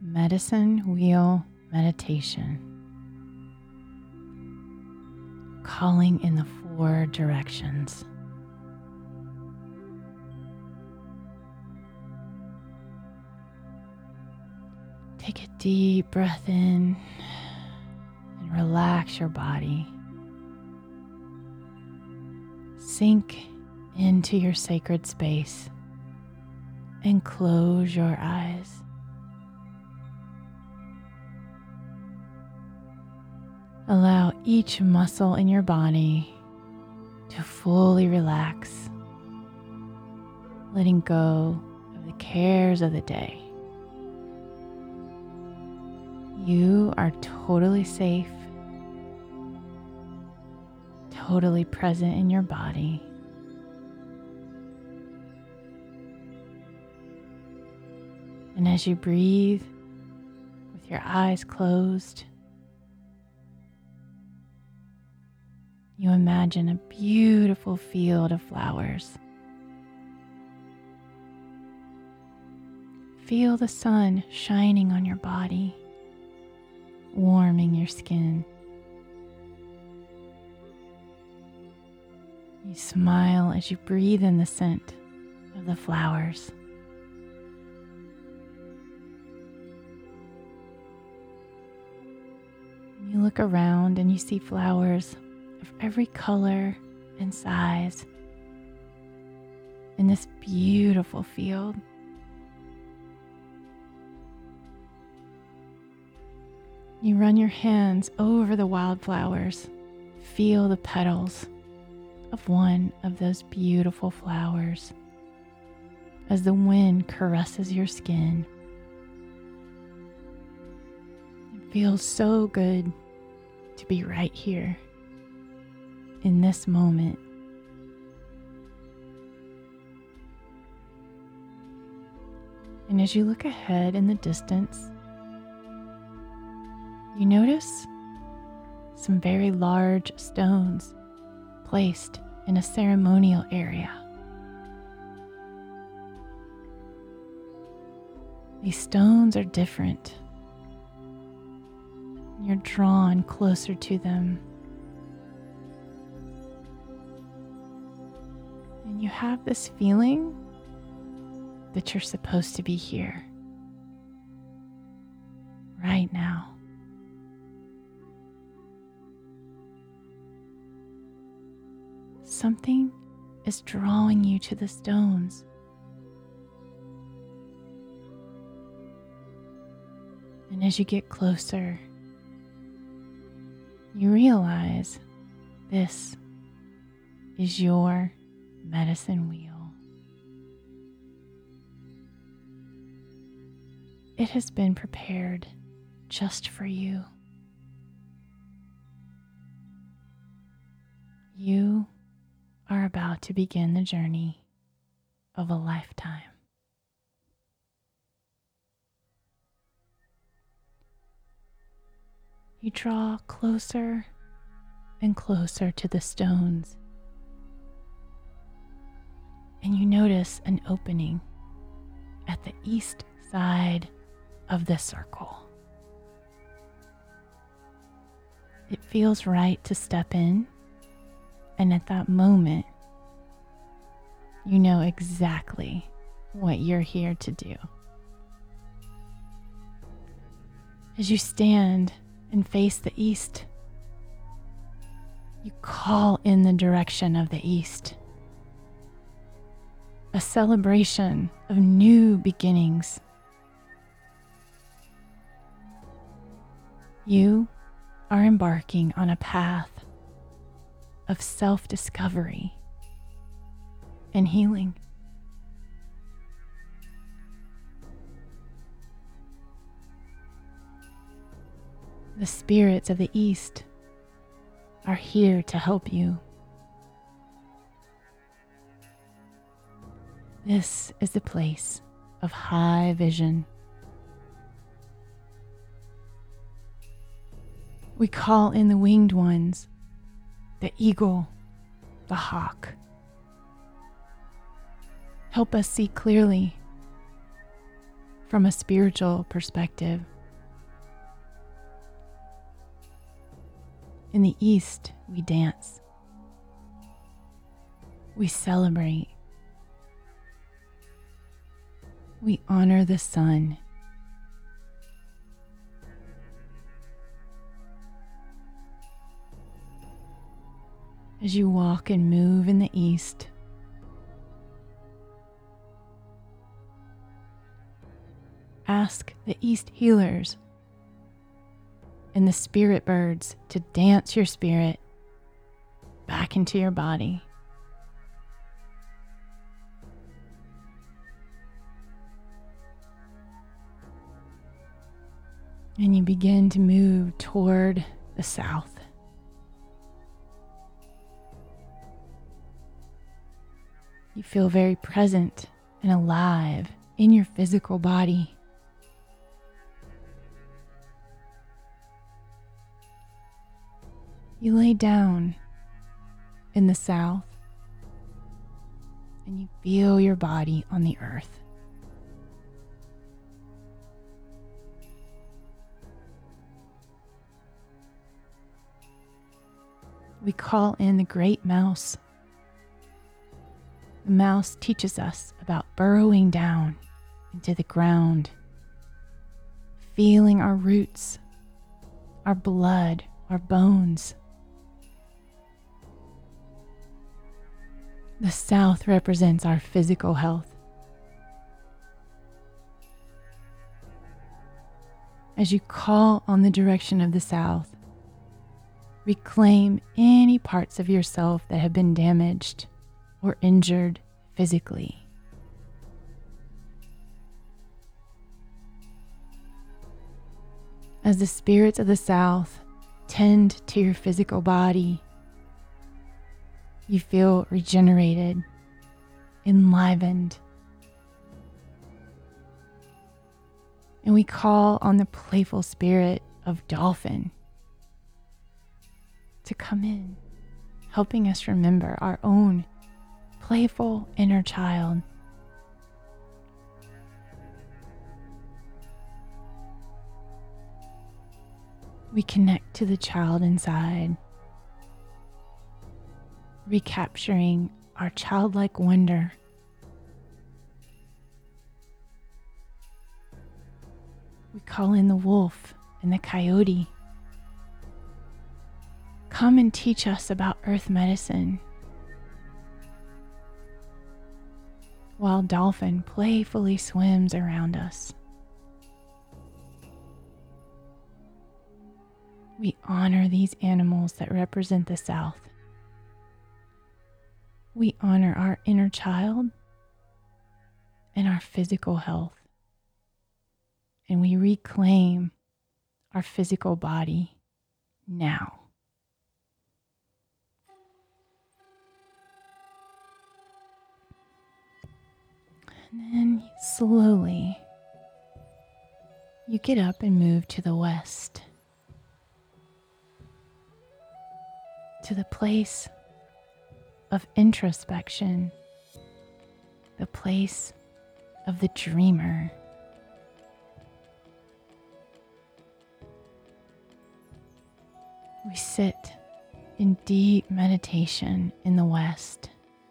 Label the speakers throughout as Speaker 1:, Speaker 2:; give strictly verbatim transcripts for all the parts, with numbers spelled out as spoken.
Speaker 1: Medicine Wheel Meditation, calling in the four directions. Take a deep breath in and relax your body. Sink into your sacred space and close your eyes. Allow each muscle in your body to fully relax, letting go of the cares of the day. You are totally safe, totally present in your body. And as you breathe with your eyes closed, you imagine a beautiful field of flowers. Feel the sun shining on your body, warming your skin. You smile as you breathe in the scent of the flowers. You look around and you see flowers of every color and size in this beautiful field. You run your hands over the wildflowers, feel the petals of one of those beautiful flowers as the wind caresses your skin. It feels so good to be right here in this moment. And as you look ahead in the distance, you notice some very large stones placed in a ceremonial area. These stones are different. You're drawn closer to them. And you have this feeling that you're supposed to be here, right now. Something is drawing you to the stones. And as you get closer, you realize this is your medicine wheel. It has been prepared just for you. You are about to begin the journey of a lifetime. You draw closer and closer to the stones, and you notice an opening at the east side of the circle. It feels right to step in, and at that moment, you know exactly what you're here to do. As you stand and face the east, you call in the direction of the east. A celebration of new beginnings. You are embarking on a path of self-discovery and healing. The spirits of the East are here to help you. This is the place of high vision. We call in the winged ones, the eagle, the hawk. Help us see clearly from a spiritual perspective. In the East, we dance. We celebrate. We honor the sun. As you walk and move in the East, ask the East healers and the spirit birds to dance your spirit back into your body. And you begin to move toward the south. You feel very present and alive in your physical body. You lay down in the south and you feel your body on the earth. We call in the great mouse. The mouse teaches us about burrowing down into the ground, feeling our roots, our blood, our bones. The south represents our physical health. As you call on the direction of the south, reclaim any parts of yourself that have been damaged or injured physically. As the spirits of the south tend to your physical body, you feel regenerated, enlivened. And we call on the playful spirit of dolphin to come in, helping us remember our own playful inner child. We connect to the child inside, recapturing our childlike wonder. We call in the wolf and the coyote. Come and teach us about earth medicine. While dolphin playfully swims around us. We honor these animals that represent the South. We honor our inner child and our physical health. And we reclaim our physical body now. And then slowly, you get up and move to the west, to the place of introspection, the place of the dreamer. We sit in deep meditation in the west.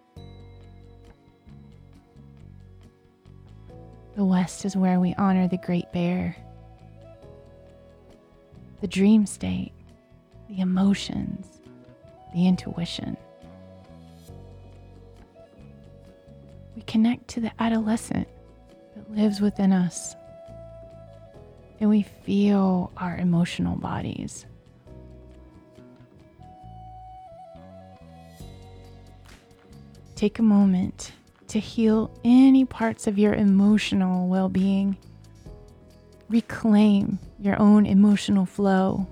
Speaker 1: The west is where we honor the Great Bear, the dream state, the emotions, the intuition. We connect to the adolescent that lives within us, and we feel our emotional bodies. Take a moment to heal any parts of your emotional well-being. Reclaim your own emotional flow.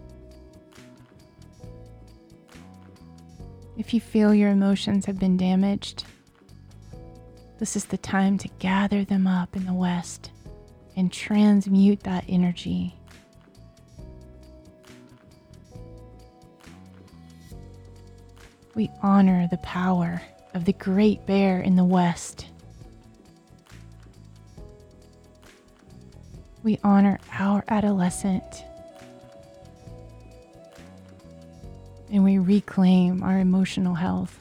Speaker 1: If you feel your emotions have been damaged, this is the time to gather them up in the west and transmute that energy. We honor the power of the Great Bear in the west. We honor our adolescent. And we reclaim our emotional health,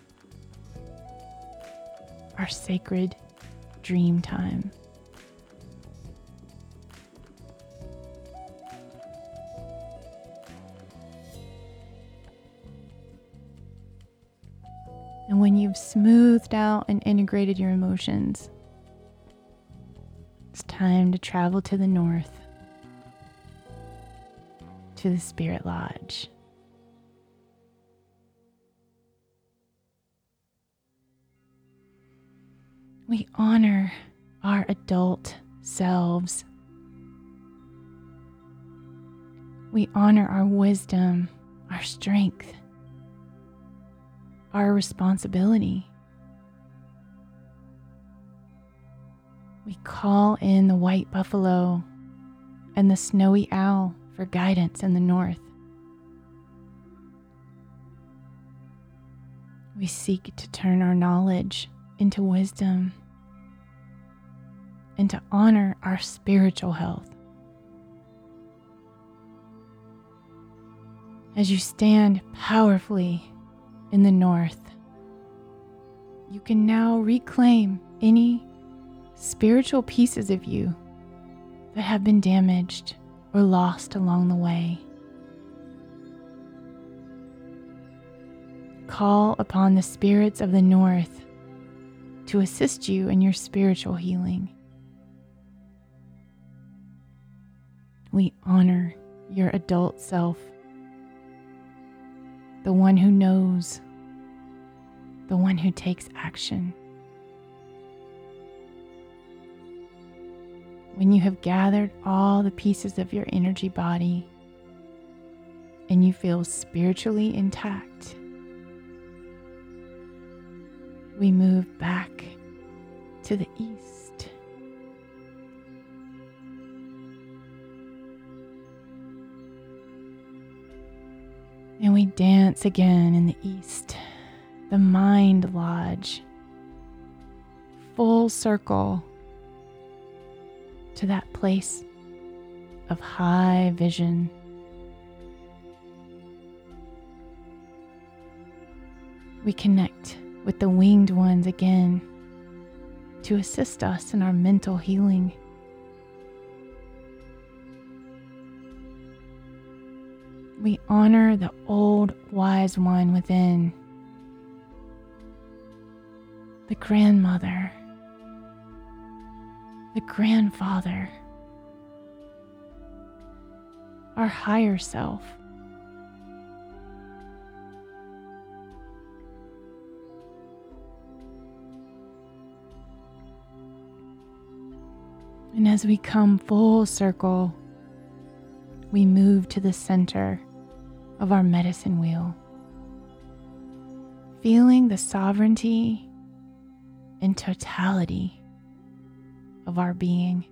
Speaker 1: our sacred dream time. And when you've smoothed out and integrated your emotions, it's time to travel to the north, to the Spirit Lodge. We honor our adult selves. We honor our wisdom, our strength, our responsibility. We call in the white buffalo and the snowy owl for guidance in the north. We seek to turn our knowledge into wisdom and to honor our spiritual health. As you stand powerfully in the north, you can now reclaim any spiritual pieces of you that have been damaged or lost along the way. Call upon the spirits of the north to assist you in your spiritual healing. We honor your adult self, the one who knows, the one who takes action. When you have gathered all the pieces of your energy body and you feel spiritually intact, we move back to the east. And we dance again in the east, the Mind Lodge, full circle to that place of high vision. We connect with the winged ones again to assist us in our mental healing. We honor the old wise one within, the grandmother, the grandfather, our higher self. And as we come full circle, we move to the center of our medicine wheel, feeling the sovereignty and totality of our being.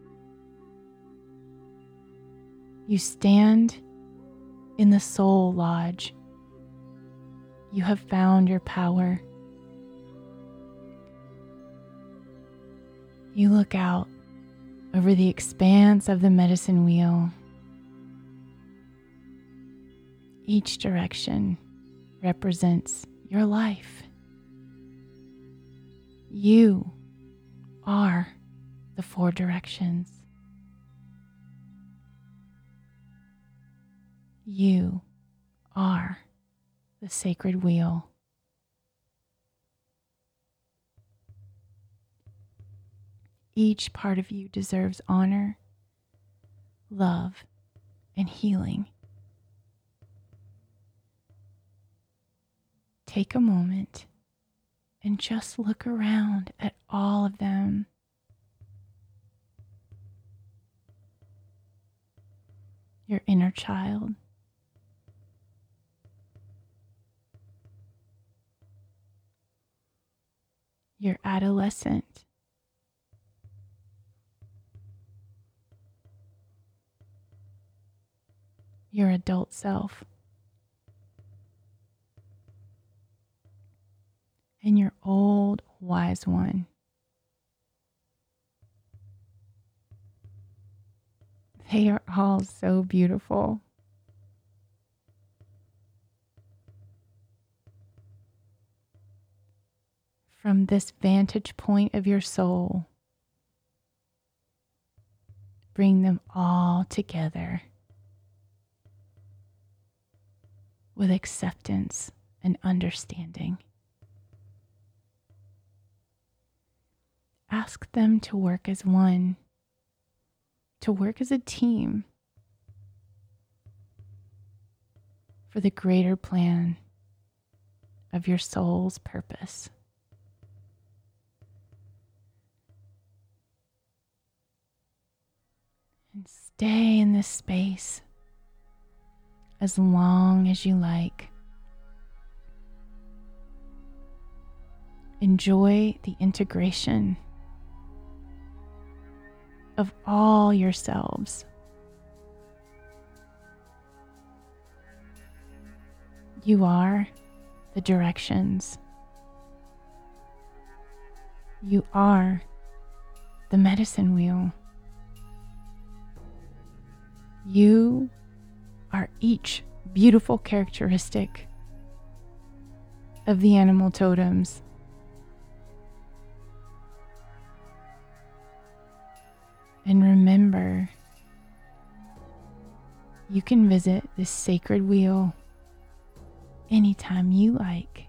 Speaker 1: You stand in the Soul Lodge. You have found your power. You look out over the expanse of the medicine wheel. Each direction represents your life. You are the four directions. You are the sacred wheel. Each part of you deserves honor, love, and healing. Take a moment and just look around at all of them. Your inner child, your adolescent, your adult self, and your old wise one. They are all so beautiful. From this vantage point of your soul, bring them all together with acceptance and understanding. Ask them to work as one, to work as a team for the greater plan of your soul's purpose. And stay in this space as long as you like. Enjoy the integration of all yourselves. You are the directions. You are the medicine wheel. You are each beautiful characteristic of the animal totems. And remember, you can visit this sacred wheel anytime you like.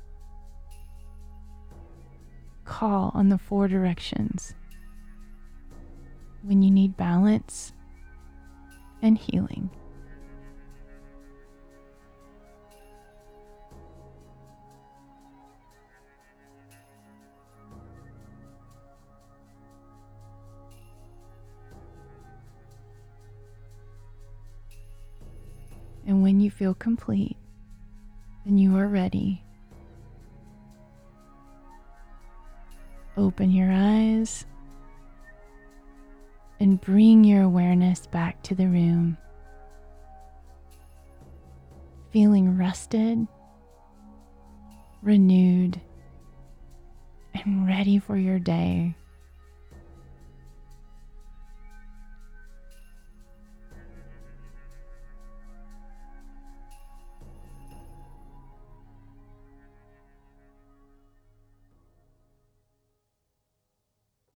Speaker 1: Call on the four directions when you need balance and healing. And when you feel complete and you are ready, open your eyes and bring your awareness back to the room, feeling rested, renewed, and ready for your day.